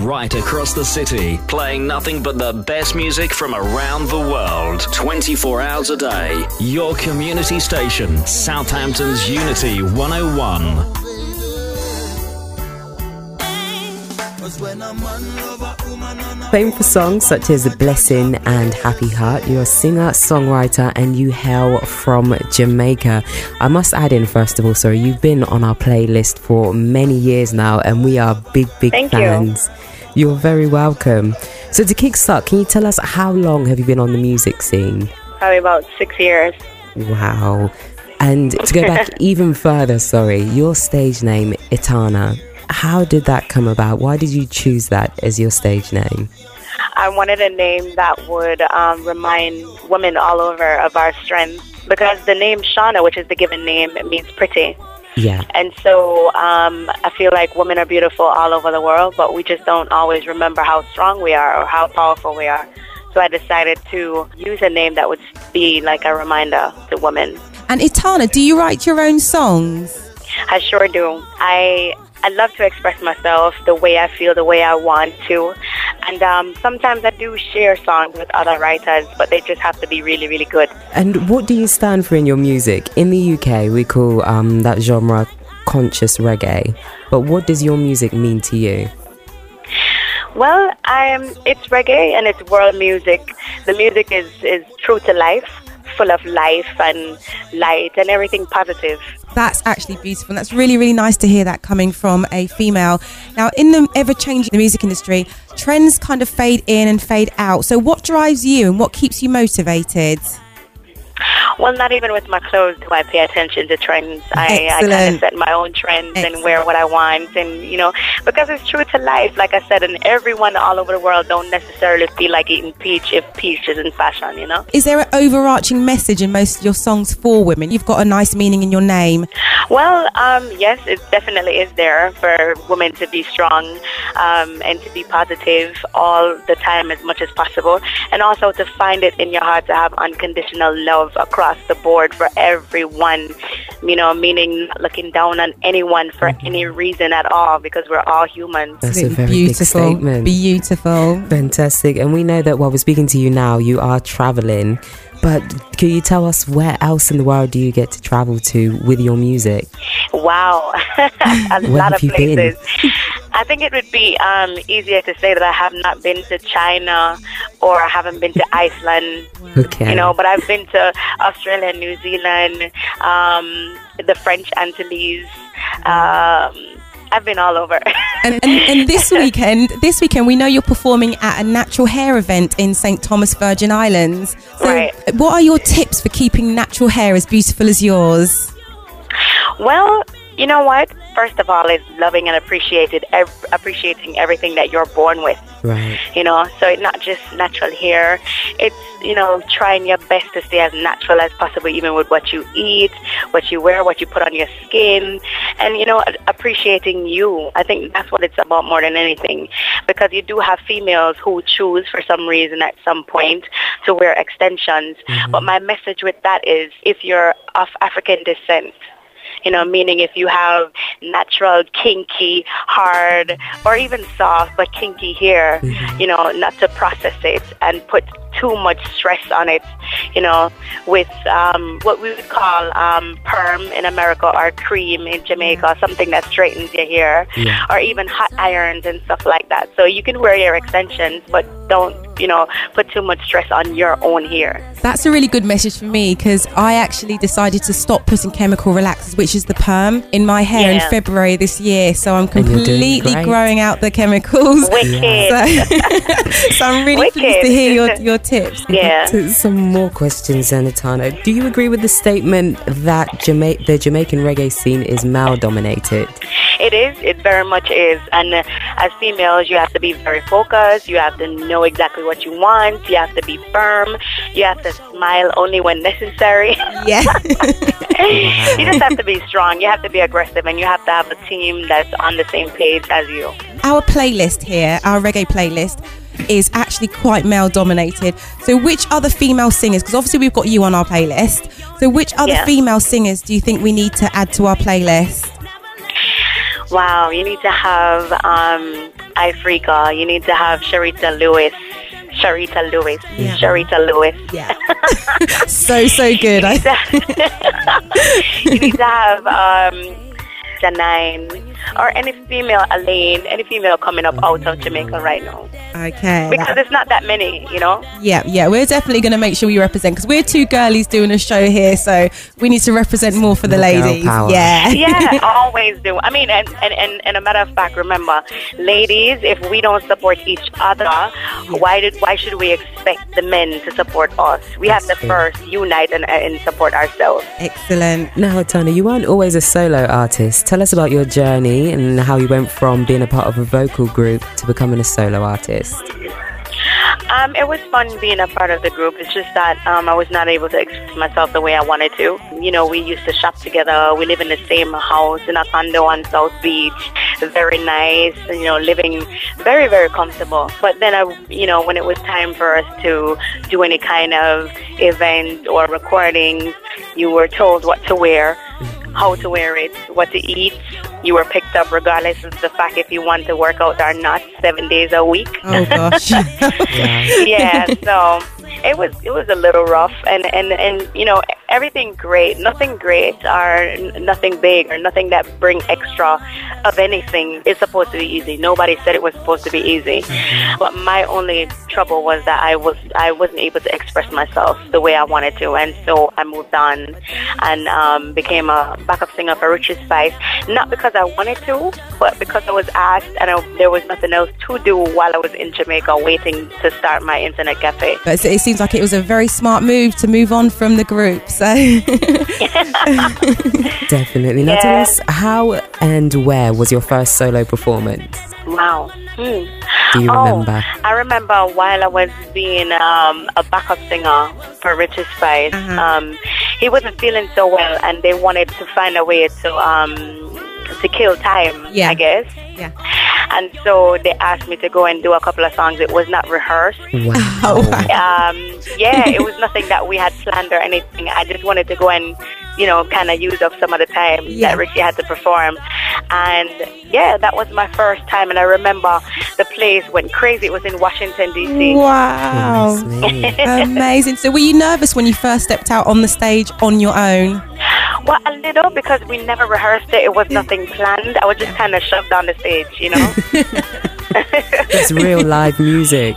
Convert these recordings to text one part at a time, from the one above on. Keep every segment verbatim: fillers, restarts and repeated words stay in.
right across the city, playing nothing but the best music from around the world, twenty-four hours a day. Your community station, Southampton's Unity one oh one. Famed for songs such as Blessing and Happy Heart, you're a singer, songwriter, and you hail from Jamaica. I must add in, first of all, sorry, you've been on our playlist for many years now, and we are big, big Thank fans. You. You're very welcome. So to kickstart, can you tell us how long have you been on the music scene? Probably about six years. Wow. And to go back even further, sorry, your stage name, Etana. How did that come about? Why did you choose that as your stage name? I wanted a name that would um, remind women all over of our strength, because the name Shauna, which is the given name, it means pretty. Yeah. And so um, I feel like women are beautiful all over the world, but we just don't always remember how strong we are or how powerful we are. So I decided to use a name that would be like a reminder to women. And Etana, do you write your own songs? I sure do. I I love to express myself the way I feel, the way I want to. And um, sometimes I do share songs with other writers, but they just have to be really, really good. And what do you stand for in your music? In the U K, we call um, that genre conscious reggae. But what does your music mean to you? Well, I'm, it's reggae and it's world music. The music is, is true to life, full of life and light and everything positive. That's actually beautiful. And that's really, really nice to hear that coming from a female. Now, in the ever-changing music industry, trends kind of fade in and fade out. So what drives you and what keeps you motivated? Well, not even with my clothes do I pay attention to trends. I, I kind of set my own trends Excellent. and wear what I want. And, you know, because it's true to life, like I said, and everyone all over the world don't necessarily feel like eating peach if peach is in fashion, you know? Is there an overarching message in most of your songs for women? You've got a nice meaning in your name. Well, um, yes, it definitely is there for women to be strong um, and to be positive all the time as much as possible. And also to find it in your heart to have unconditional love across the board for everyone, you know, meaning not looking down on anyone for mm-hmm. any reason at all, because we're all humans. That's a very beautiful, big statement. Beautiful. Fantastic. And we know that while we're speaking to you now, you are traveling. But can you tell us where else in the world do you get to travel to with your music? Wow. a where lot of have you places. Been? I think it would be um, easier to say that I have not been to China or I haven't been to Iceland. Okay. You know, but I've been to Australia and New Zealand, um, the French Antilles. Um, I've been all over. and, and, and this weekend, this weekend, we know you're performing at a natural hair event in Saint Thomas, Virgin Islands. So right. What are your tips for keeping natural hair as beautiful as yours? Well, you know what? First of all, is loving and appreciated, ev- appreciating everything that you're born with. Right. You know, so it's not just natural hair. It's, you know, trying your best to stay as natural as possible, even with what you eat, what you wear, what you put on your skin, and, you know, appreciating you. I think that's what it's about more than anything, because you do have females who choose for some reason at some point to wear extensions. Mm-hmm. But my message with that is, if you're of African descent, you know, meaning if you have natural, kinky, hard, or even soft but kinky hair, mm-hmm. you know, not to process it and put too much stress on it, you know, with um, what we would call um, perm in America or cream in Jamaica, something that straightens your hair, yeah. or even hot irons and stuff like that. So you can wear your extensions, but don't, you know, put too much stress on your own hair. That's a really good message for me, because I actually decided to stop putting chemical relaxers, which is the perm, in my hair yeah. in February this year. So I'm completely growing out the chemicals. Wicked. So, so I'm really Wicked. pleased to hear your, your tips. Yeah. Some more questions, Anatana. Do you agree with the statement that Jama- the Jamaican reggae scene is male-dominated? It is. It very much is. And uh, as females, you have to be very focused. You have to know exactly what you want. You have to be firm. You have to smile only when necessary. Yeah. You just have to be strong. You have to be aggressive, and you have to have a team that's on the same page as you. Our playlist here, our reggae playlist, is actually quite male dominated. So which other female singers, because obviously we've got you on our playlist, so which other yeah. female singers do you think we need to add to our playlist? Wow, you need to have um, Ifrica. You need to have Sharita Lewis. Sharita Lewis. Yeah. Sharita Lewis. Yeah. so, so good. You need to, you need to have um, Janine or any female, Elaine, any female coming up out of Jamaica right now. Okay. Because it's not that many, you know? Yeah, yeah. We're definitely going to make sure we represent, because we're two girlies doing a show here, so we need to represent more for the More girl ladies. power. Yeah. Yeah, always do. I mean, and, and, and, and a matter of fact, remember, ladies, if we don't support each other, why did why should we expect the men to support us? We have to first unite and, and support ourselves. Excellent. Now, Tana, you weren't always a solo artist. Tell us about your journey and how you went from being a part of a vocal group to becoming a solo artist. Um, it was fun being a part of the group. It's just that um, I was not able to express myself the way I wanted to. You know, we used to shop together. We live in the same house in a condo on South Beach. Very nice, you know, living very, very comfortable. But then, I, you know, when it was time for us to do any kind of event or recordings, you were told what to wear, how to wear it, what to eat. You were picked up regardless of the fact if you want to work out or not, seven days a week. Oh, gosh. Yeah, so it was it was a little rough, and, and, and you know, everything great, nothing great or nothing big or nothing that bring extra of anything is supposed to be easy. Nobody said it was supposed to be easy. But my only trouble was that I was I wasn't able to express myself the way I wanted to, and so I moved on and um, became a backup singer for Richie Spice. Not because I wanted to, but because I was asked, and I, there was nothing else to do while I was in Jamaica waiting to start my internet cafe. But it seems like it was a very smart move to move on from the group. So Definitely. Now, Yeah. tell us, how and where was your first solo performance? Wow. Hmm. Do you Oh, remember? I remember while I was being um, a backup singer for Richie Spice, Uh-huh. um, he wasn't feeling so well, and they wanted to find a way to um, to kill time, Yeah. I guess. Yeah. And so they asked me to go and do a couple of songs. It was not rehearsed. Wow. Oh, wow. Um, yeah, it was nothing that we had planned or anything. I just wanted to go and, you know, kind of use up some of the time Yeah. that Richie had to perform. And yeah, that was my first time. And I remember the place went crazy. It was in Washington, D C. Wow. Goodness me. Amazing. So were you nervous when you first stepped out on the stage on your own? Well, a little, because we never rehearsed it. It was nothing planned. I was just kind of shoved on the stage, you know. It's real live music.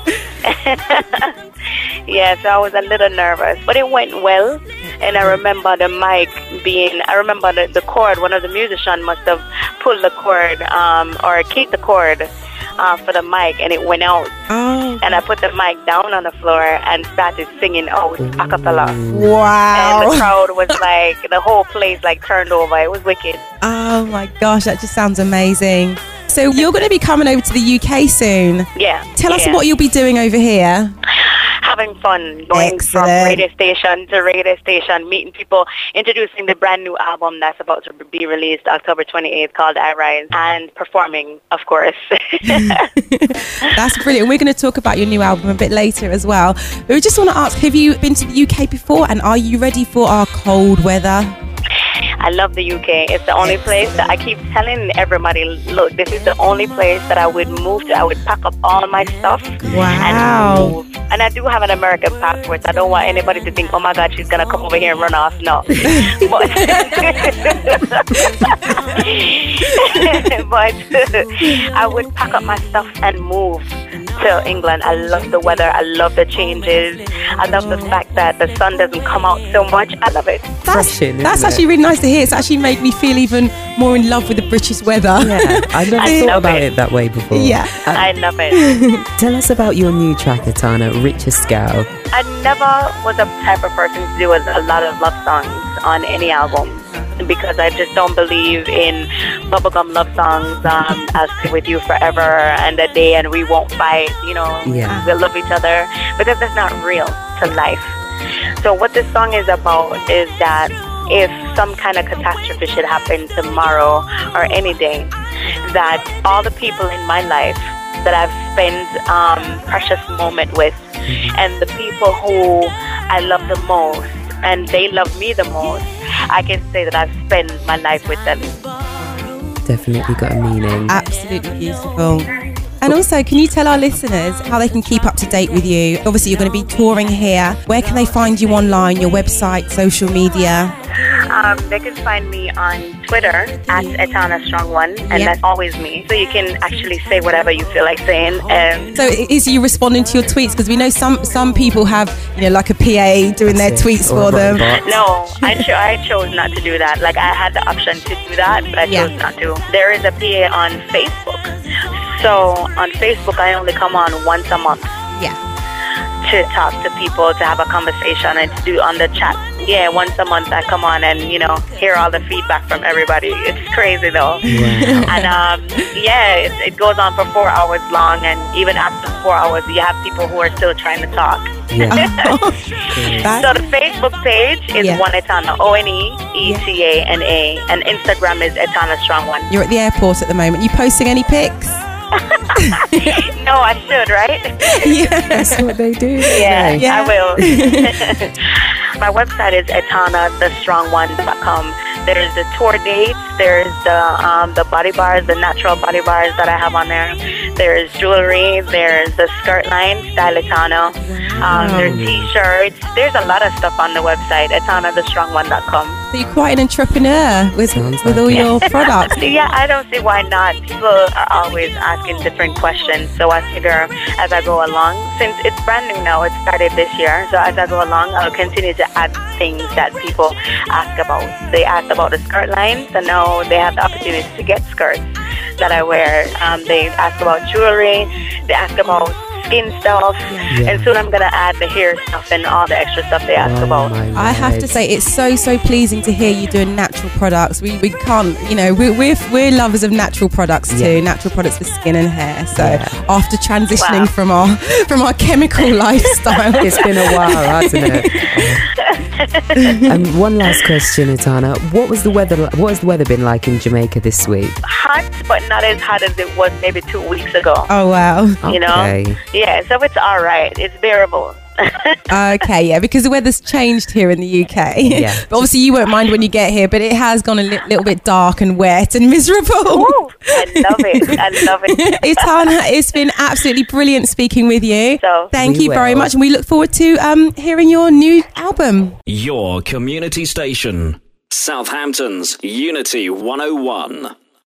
Yeah, so I was a little nervous, but it went well. And I remember the mic being, I remember the, the cord, one of the musicians must have pulled the cord um, or kicked the cord uh, for the mic, and it went out. Oh. And I put the mic down on the floor and started singing out a cappella. And the Wow. crowd was like, the whole place like turned over. It was wicked. Oh my gosh, that just sounds amazing. So you're going to be coming over to the U K soon. Yeah. Tell us yeah. what you'll be doing over here. Having fun, going from Excellent. radio station to radio station, meeting people, introducing the brand new album that's about to be released October twenty-eighth called I Rise, and performing, of course. That's brilliant. We're going to talk about your new album a bit later as well. But we just want to ask, have you been to the U K before, and are you ready for our cold weather? I love the U K. It's the only place that I keep telling everybody, look, this is the only place that I would move to. I would pack up all my stuff Wow. and move. And I do have an American passport. So I don't want anybody to think, oh my God, she's going to come over here and run off. No. But, but I would pack up my stuff and move to England. I love the weather. I love the changes. I love the fact that the sun doesn't come out so much. I love it. That's, Refreshing, that's isn't it? actually really nice to hear. It's actually made me feel even more in love with the British weather. Yeah, I've never I thought love about it. it that way before. Yeah. Uh, I love it. tell us about your new track, Etana, Richer Scale. I never was a type of person to do a, a lot of love songs on any album, because I just don't believe in bubblegum love songs. Um, I'll stay with you forever and a day and we won't fight, you know, Yeah. we'll love each other, because that's not real to life. So what this song is about is that if some kind of catastrophe should happen tomorrow or any day, that all the people in my life that I've spent um, precious moment with, and the people who I love the most and they love me the most, I can say that I've spent my life with them. Definitely got a meaning. Absolutely beautiful. And also, can you tell our listeners how they can keep up to date with you? Obviously, you're going to be touring here. Where can they find you online, your website, social media? Um, they can find me on Twitter at Etana Strong One, and Yep. that's always me. So you can actually say whatever you feel like saying. Um, So is you responding to your tweets? Because we know some some people have, you know, like a P A doing their That's it. tweets Or a for them. robot. no, I, cho- I chose not to do that. Like, I had the option to do that, but I Yeah. chose not to. There is a P A on Facebook. So on Facebook, I only come on once a month Yeah. to talk to people, to have a conversation, and to do on the chat. Yeah, once a month I come on and, you know, hear all the feedback from everybody. It's crazy though. Wow. And um, yeah, it, it goes on for four hours long, and even after four hours, you have people who are still trying to talk. Yeah. That- So the Facebook page is Yeah. One Etana, O N E E T A N A, and Instagram is Etana Strong One. You're at the airport at the moment. You posting any pics? No, I should, right? Yeah. That's what they do. Yeah, don't they? Yeah. I will. My website is etana the strong one dot com. There's the tour dates. There's the um, the body bars, the natural body bars that I have on there. There's jewelry. There's the skirt line, Style Etana. Um, there's t-shirts. There's a lot of stuff on the website, etana the strong one dot com. So you're quite an entrepreneur with Sounds with like all it. your products. Yeah, I don't see why not. People are always asking different questions, so I figure as I go along, since it's brand new now, it started this year, so as I go along, I'll continue to add things that people ask about. They asked about the skirt line, so now they have the opportunity to get skirts that I wear. Um, they ask about jewelry, they ask about skin stuff, Yeah. and soon I'm going to add the hair stuff and all the extra stuff they ask Oh, about. my I have to word. say, it's so so pleasing to hear you doing natural products. We we can't, you know, we're we're, we're lovers of natural products too. Yeah. Natural products for skin and hair. So Yeah. after transitioning Wow. from our from our chemical lifestyle, It's been a while, hasn't it? And one last question, Etana. What was the weather? What has the weather been like in Jamaica this week? Hot, but not as hot as it was maybe two weeks ago. oh wow. You know? Okay. Yeah, so it's all right. It's bearable. Okay, yeah, because the weather's changed here in the U K. Yeah. But obviously you won't mind when you get here, but it has gone a li- little bit dark and wet and miserable. Ooh, I love it. I love it. Etana, it's been absolutely brilliant speaking with you. So- Thank We you very will. much, and we look forward to um, hearing your new album. Your community station, Southampton's Unity one oh one.